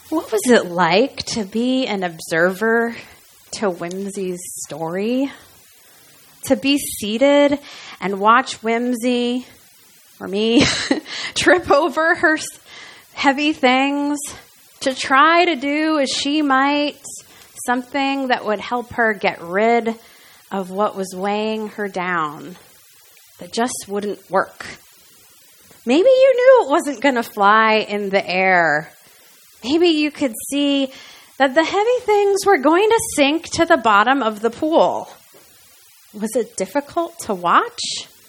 What was it like to be an observer to Whimsy's story? To be seated and watch Whimsy, or me, trip over her heavy things, to try to do as she might something that would help her get rid of what was weighing her down, that just wouldn't work. Maybe you knew it wasn't going to fly in the air. Maybe you could see that the heavy things were going to sink to the bottom of the pool. Was it difficult to watch?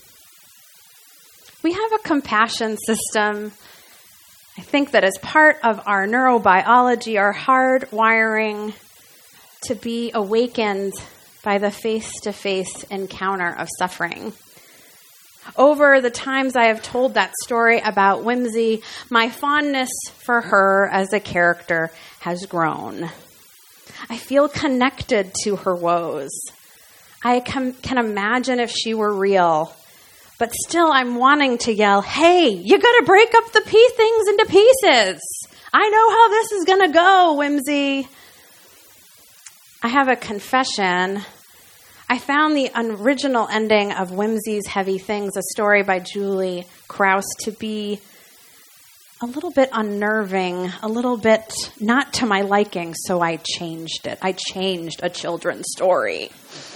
We have a compassion system. I think that as part of our neurobiology, our hardwiring to be awakened by the face-to-face encounter of suffering. Over the times I have told that story about Whimsy, my fondness for her as a character has grown. I feel connected to her woes. I can imagine if she were real, but still I'm wanting to yell, hey, you got to break up the things into pieces. I know how this is going to go, Whimsy. I have a confession. I found the original ending of Whimsy's Heavy Things, a story by Julie Krause, to be a little bit unnerving, a little bit not to my liking, so I changed it. I changed a children's story.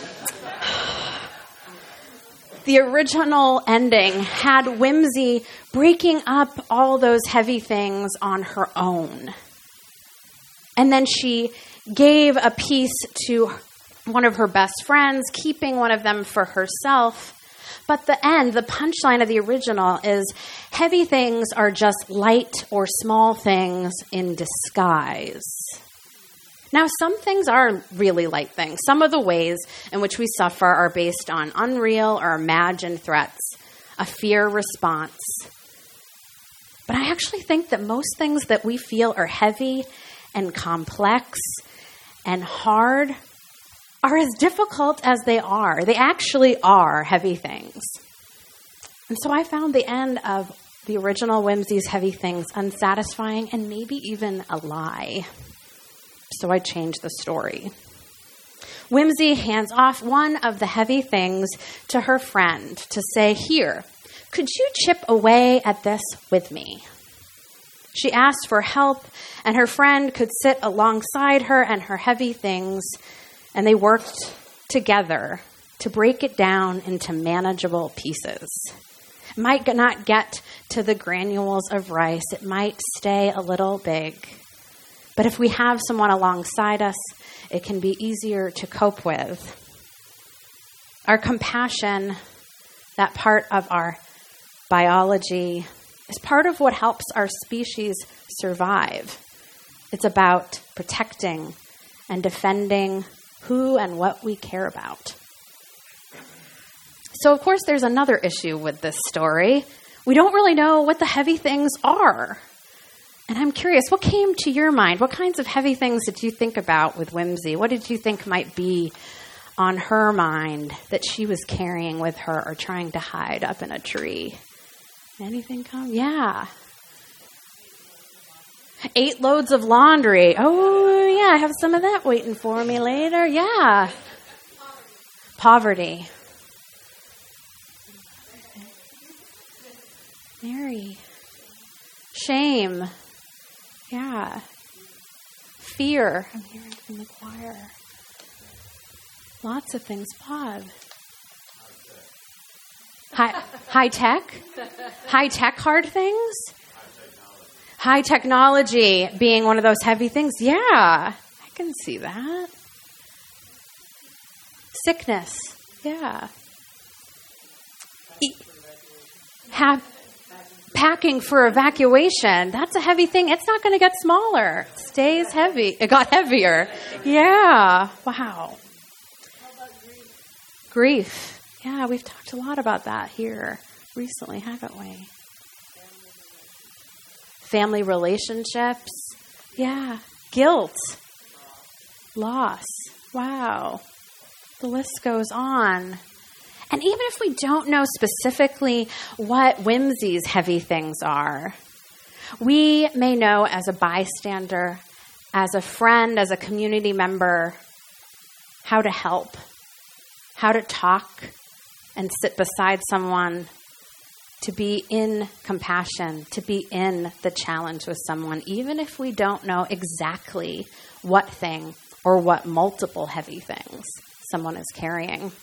The original ending had Whimsy breaking up all those heavy things on her own. And then she gave a piece to one of her best friends, keeping one of them for herself. But the punchline of the original is heavy things are just light or small things in disguise. Now, some things are really light things. Some of the ways in which we suffer are based on unreal or imagined threats, a fear response. But I actually think that most things that we feel are heavy and complex and hard are as difficult as they are. They actually are heavy things. And so I found the end of the original Whimsy's Heavy Things unsatisfying and maybe even a lie. So I changed the story. Whimsy hands off one of the heavy things to her friend to say, here, could you chip away at this with me? She asked for help, and her friend could sit alongside her and her heavy things, and they worked together to break it down into manageable pieces. It might not get to the granules of rice. It might stay a little big. But if we have someone alongside us, it can be easier to cope with. Our compassion, that part of our biology, is part of what helps our species survive. It's about protecting and defending who and what we care about. So, of course, there's another issue with this story. We don't really know what the heavy things are. And I'm curious, what came to your mind? What kinds of heavy things did you think about with Whimsy? What did you think might be on her mind that she was carrying with her or trying to hide up in a tree? Anything come? Yeah. 8 loads of laundry. Oh, yeah, I have some of that waiting for me later. Yeah. Poverty. Mary. Shame. Yeah. Fear. I'm hearing from the choir. Lots of things. Bob. High tech? High tech hard things? High technology being one of those heavy things. Yeah, I can see that. Sickness. Yeah. Packing for evacuation. That's a heavy thing. It's not going to get smaller. It stays heavy. It got heavier. Yeah. Wow. Grief. Yeah, we've talked a lot about that here recently, haven't we? Family relationships. Yeah. Guilt. Loss. Wow. The list goes on. And even if we don't know specifically what Whimsy's heavy things are, we may know as a bystander as a friend, as a community member, how to help, how to talk and sit beside someone, to be in compassion, to be in the challenge with someone, even if we don't know exactly what thing or what multiple heavy things someone is carrying.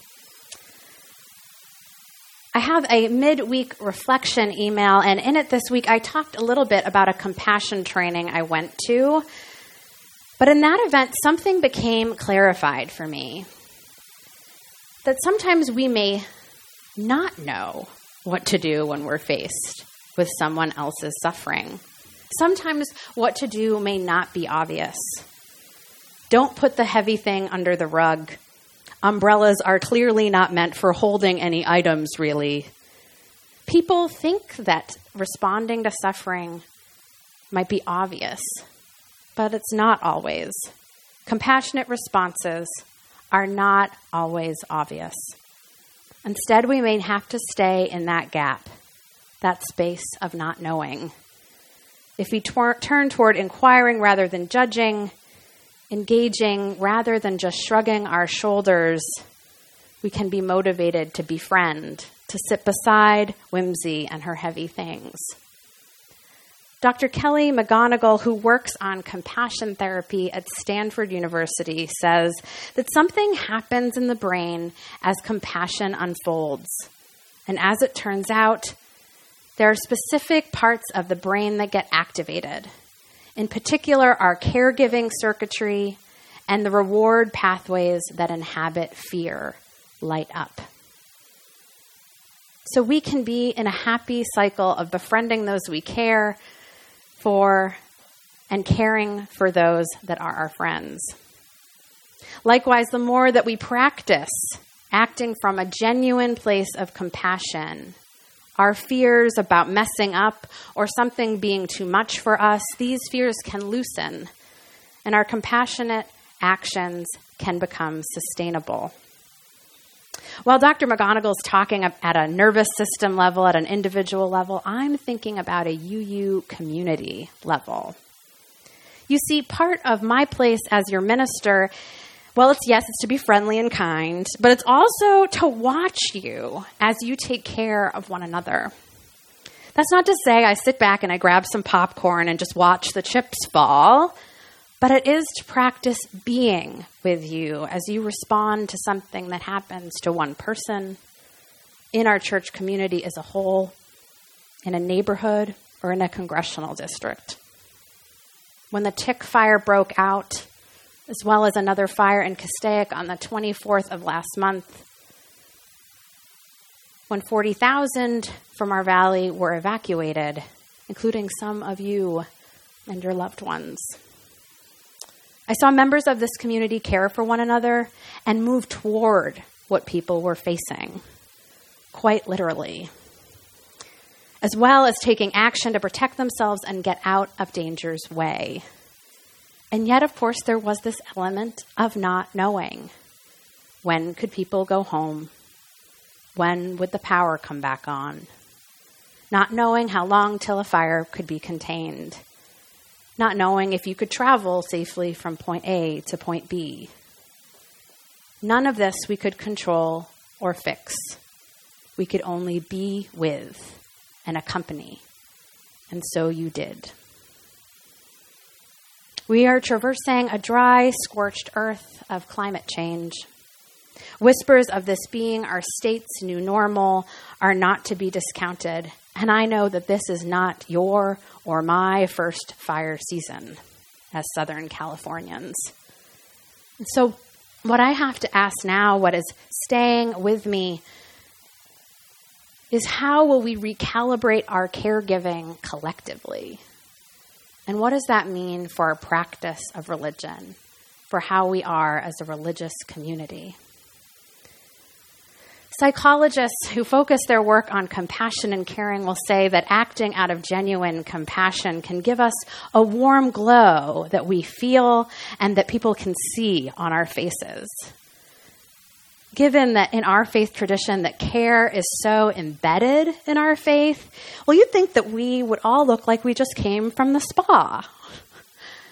I have a midweek reflection email, and in it this week I talked a little bit about a compassion training I went to. But in that event, something became clarified for me. That sometimes we may not know what to do when we're faced with someone else's suffering. Sometimes what to do may not be obvious. Don't put the heavy thing under the rug. Umbrellas are clearly not meant for holding any items, really. People think that responding to suffering might be obvious, but it's not always. Compassionate responses are not always obvious. Instead, we may have to stay in that gap, that space of not knowing. If we turn toward inquiring rather than judging, engaging rather than just shrugging our shoulders, we can be motivated to befriend, to sit beside Whimsy and her heavy things. Dr. Kelly McGonigal, who works on compassion therapy at Stanford University, says that something happens in the brain as compassion unfolds. And as it turns out, there are specific parts of the brain that get activated. In particular, our caregiving circuitry and the reward pathways that inhabit fear light up. So we can be in a happy cycle of befriending those we care for and caring for those that are our friends. Likewise, the more that we practice acting from a genuine place of compassion, our fears about messing up or something being too much for us, these fears can loosen, and our compassionate actions can become sustainable. While Dr. McGonigal is talking at a nervous system level, at an individual level, I'm thinking about a UU community level. You see, part of my place as your minister, well, it's to be friendly and kind, but it's also to watch you as you take care of one another. That's not to say I sit back and I grab some popcorn and just watch the chips fall, but it is to practice being with you as you respond to something that happens to one person, in our church community as a whole, in a neighborhood, or in a congressional district. When the tick fire broke out, as well as another fire in Castaic on the 24th of last month, when 40,000 from our valley were evacuated, including some of you and your loved ones. I saw members of this community care for one another and move toward what people were facing, quite literally, as well as taking action to protect themselves and get out of danger's way. And yet, of course, there was this element of not knowing. When could people go home? When would the power come back on? Not knowing how long till a fire could be contained. Not knowing if you could travel safely from point A to point B. None of this we could control or fix. We could only be with and accompany. And so you did. We are traversing a dry, scorched earth of climate change. Whispers of this being our state's new normal are not to be discounted. And I know that this is not your or my first fire season as Southern Californians. And so what I have to ask now, what is staying with me, is how will we recalibrate our caregiving collectively? And what does that mean for our practice of religion, for how we are as a religious community? Psychologists who focus their work on compassion and caring will say that acting out of genuine compassion can give us a warm glow that we feel and that people can see on our faces. Given that in our faith tradition that care is so embedded in our faith, well, you'd think that we would all look like we just came from the spa.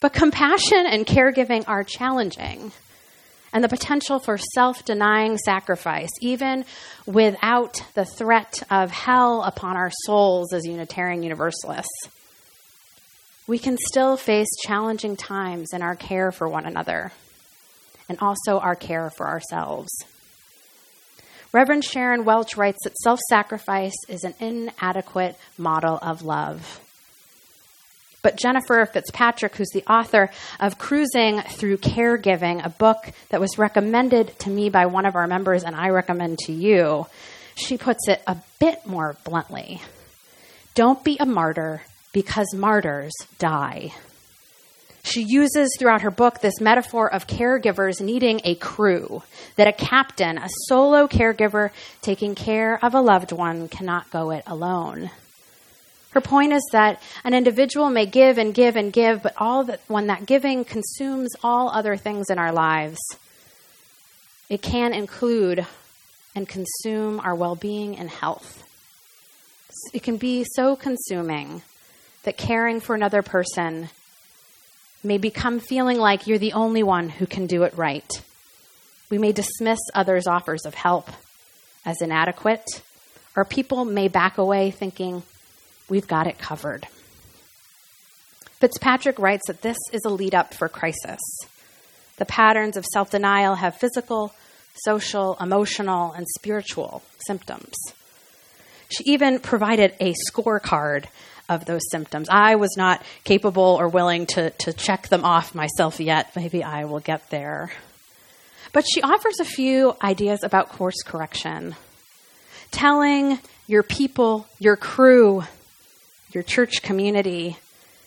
But compassion and caregiving are challenging, and the potential for self-denying sacrifice, even without the threat of hell upon our souls as Unitarian Universalists. We can still face challenging times in our care for one another, and also our care for ourselves. Reverend Sharon Welch writes that self-sacrifice is an inadequate model of love. But Jennifer Fitzpatrick, who's the author of Cruising Through Caregiving, a book that was recommended to me by one of our members and I recommend to you, she puts it a bit more bluntly. Don't be a martyr because martyrs die. She uses throughout her book this metaphor of caregivers needing a crew, that a captain, a solo caregiver taking care of a loved one cannot go it alone. Her point is that an individual may give and give and give, but when that giving consumes all other things in our lives, it can include and consume our well-being and health. It can be so consuming that caring for another person may become feeling like you're the only one who can do it right. We may dismiss others' offers of help as inadequate, or people may back away thinking, we've got it covered. Fitzpatrick writes that this is a lead-up for crisis. The patterns of self-denial have physical, social, emotional, and spiritual symptoms. She even provided a scorecard of those symptoms. I was not capable or willing to check them off myself yet. Maybe I will get there. But she offers a few ideas about course correction. Telling your people, your crew, your church community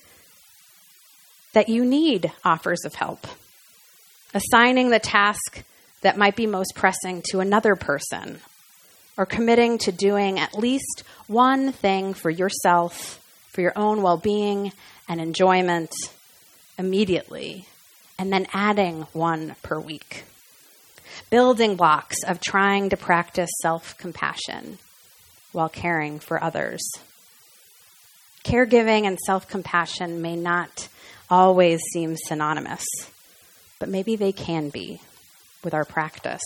that you need offers of help. Assigning the task that might be most pressing to another person, or committing to doing at least one thing for yourself, for your own well-being and enjoyment immediately, and then adding one per week. Building blocks of trying to practice self-compassion while caring for others. Caregiving and self-compassion may not always seem synonymous, but maybe they can be with our practice.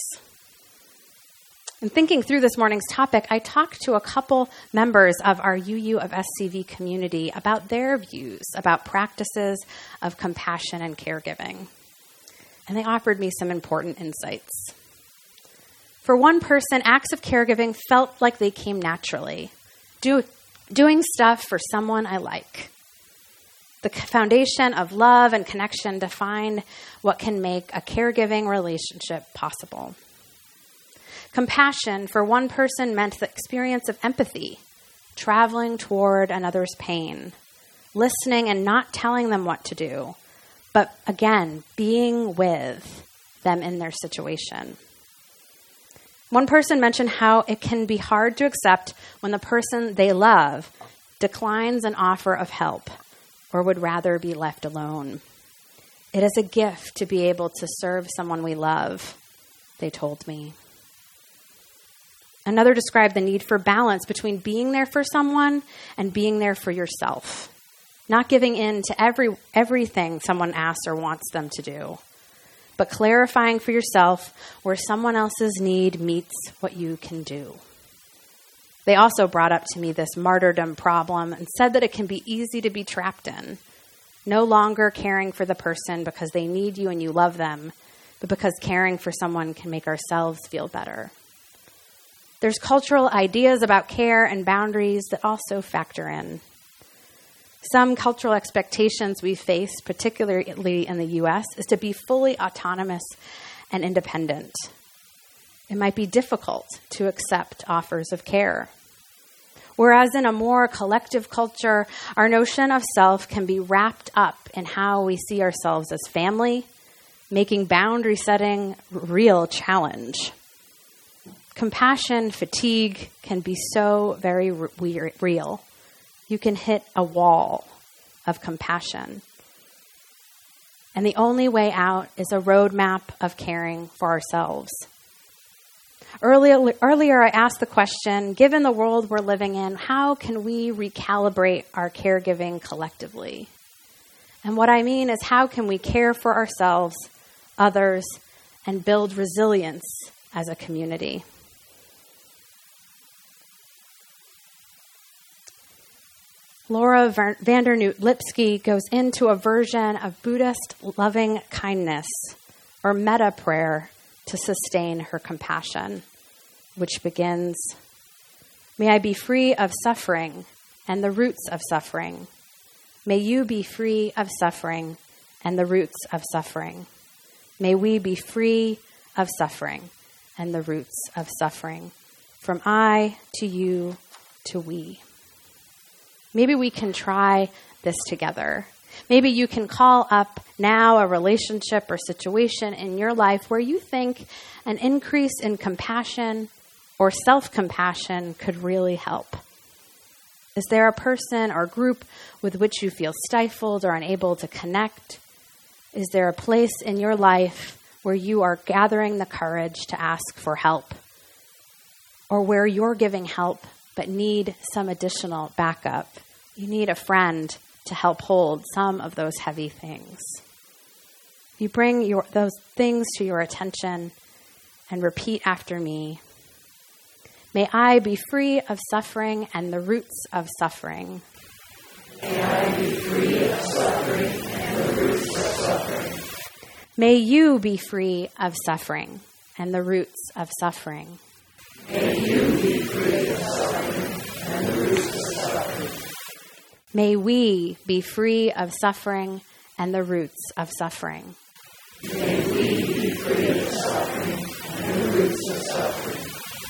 In thinking through this morning's topic, I talked to a couple members of our UU of SCV community about their views about practices of compassion and caregiving. And they offered me some important insights. For one person, acts of caregiving felt like they came naturally. Doing stuff for someone I like. The foundation of love and connection define what can make a caregiving relationship possible. Compassion for one person meant the experience of empathy, traveling toward another's pain, listening and not telling them what to do, but again, being with them in their situation. One person mentioned how it can be hard to accept when the person they love declines an offer of help or would rather be left alone. It is a gift to be able to serve someone we love, they told me. Another described the need for balance between being there for someone and being there for yourself, not giving in to everything someone asks or wants them to do, but clarifying for yourself where someone else's need meets what you can do. They also brought up to me this martyrdom problem and said that it can be easy to be trapped in, no longer caring for the person because they need you and you love them, but because caring for someone can make ourselves feel better. There's cultural ideas about care and boundaries that also factor in. Some cultural expectations we face, particularly in the U.S., is to be fully autonomous and independent. It might be difficult to accept offers of care. Whereas in a more collective culture, our notion of self can be wrapped up in how we see ourselves as family, making boundary setting a real challenge. Compassion fatigue can be so very real. You can hit a wall of compassion. And the only way out is a roadmap of caring for ourselves. Earlier, I asked the question, given the world we're living in, how can we recalibrate our caregiving collectively? And what I mean is, how can we care for ourselves, others, and build resilience as a community? Laura Vandernoot Lipsky goes into a version of Buddhist loving kindness, or metta prayer, to sustain her compassion, which begins, "May I be free of suffering and the roots of suffering. May you be free of suffering and the roots of suffering. May we be free of suffering and the roots of suffering. From I to you to we." Maybe we can try this together. Maybe you can call up now a relationship or situation in your life where you think an increase in compassion or self-compassion could really help. Is there a person or group with which you feel stifled or unable to connect? Is there a place in your life where you are gathering the courage to ask for help? Or where you're giving help but need some additional backup? You need a friend to help hold some of those heavy things. You bring those things to your attention and repeat after me. May I be free of suffering and the roots of suffering. May I be free of suffering and the roots of suffering. May you be free of suffering and the roots of suffering. May you be free of suffering and the roots of suffering. May we be free of suffering and the roots of suffering. May we be free of suffering and the roots of suffering.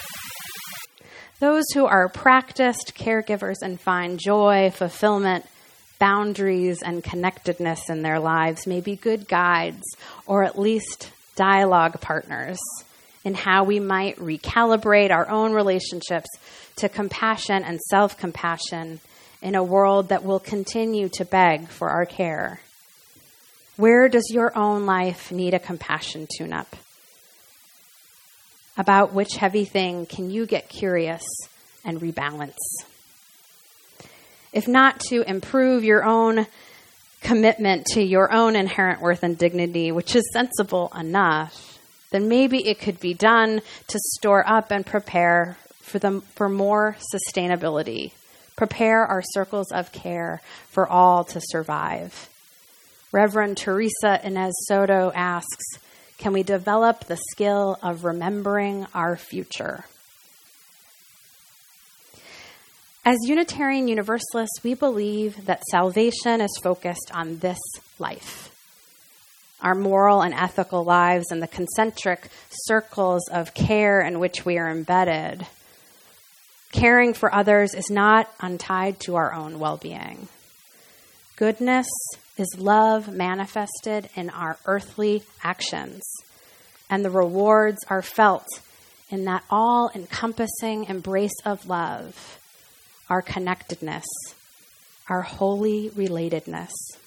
Those who are practiced caregivers and find joy, fulfillment, boundaries, and connectedness in their lives may be good guides, or at least dialogue partners, in how we might recalibrate our own relationships to compassion and self-compassion in a world that will continue to beg for our care. Where does your own life need a compassion tune-up? About which heavy thing can you get curious and rebalance? If not to improve your own commitment to your own inherent worth and dignity, which is sensible enough, then maybe it could be done to store up and prepare for more sustainability. Prepare our circles of care for all to survive. Reverend Teresa Inez Soto asks, can we develop the skill of remembering our future? As Unitarian Universalists, we believe that salvation is focused on this life, our moral and ethical lives and the concentric circles of care in which we are embedded. Caring for others is not untied to our own well-being. Goodness is love manifested in our earthly actions, and the rewards are felt in that all-encompassing embrace of love, our connectedness, our holy relatedness.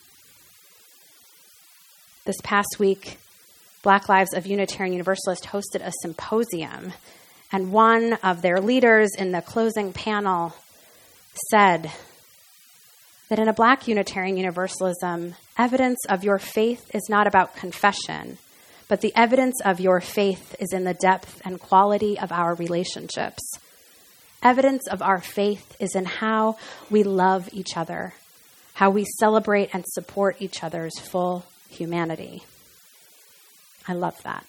This past week, Black Lives of Unitarian Universalist hosted a symposium, and one of their leaders in the closing panel said that in a Black Unitarian Universalism, evidence of your faith is not about confession, but the evidence of your faith is in the depth and quality of our relationships. Evidence of our faith is in how we love each other, how we celebrate and support each other's full humanity. I love that.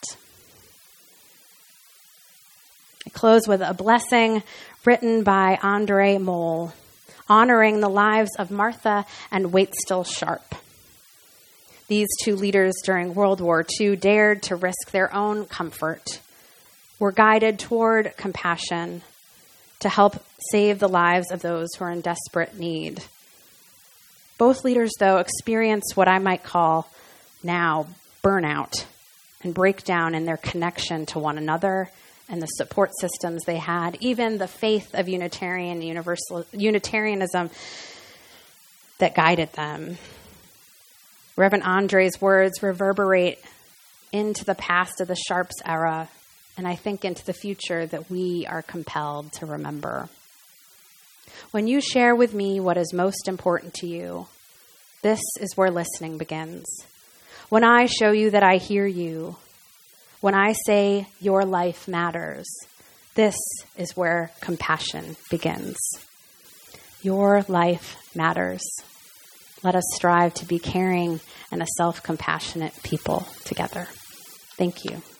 I close with a blessing written by Andre Moll, honoring the lives of Martha and Waitstill Sharp. These two leaders during World War II dared to risk their own comfort, were guided toward compassion to help save the lives of those who are in desperate need. Both leaders, though, experienced what I might call now burnout and breakdown in their connection to one another and the support systems they had, even the faith of Unitarianism that guided them. Reverend Andre's words reverberate into the past of the Sharps era, and I think into the future that we are compelled to remember. When you share with me what is most important to you, This is where listening begins. When I show you that I hear you, when I say your life matters, this is where compassion begins. Your life matters. Let us strive to be caring and a self-compassionate people together. Thank you.